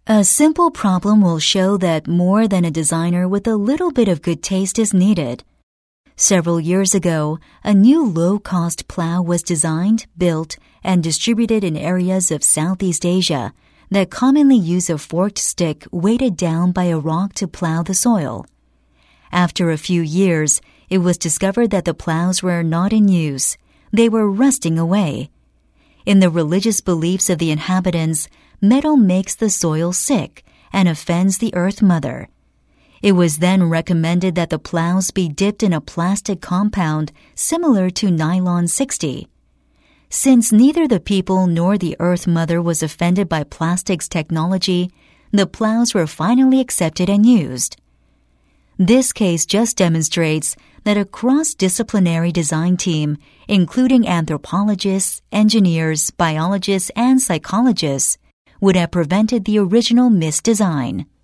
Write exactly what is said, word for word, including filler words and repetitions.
A simple problem will show that more than a designer with a little bit of good taste is needed. Several years ago, a new low-cost plow was designed, built, and distributed in areas of Southeast Asia that commonly use a forked stick weighted down by a rock to plow the soil. After a few years, it was discovered that the plows were not in use. They were rusting away. In the religious beliefs of the inhabitants, metal makes the soil sick and offends the Earth Mother. It was then recommended that the plows be dipped in a plastic compound similar to nylon sixty. Since neither the people nor the Earth Mother was offended by plastics technology, the plows were finally accepted and used. This case just demonstrates that a cross-disciplinary design team, including anthropologists, engineers, biologists, and psychologists, would have prevented the original misdesign.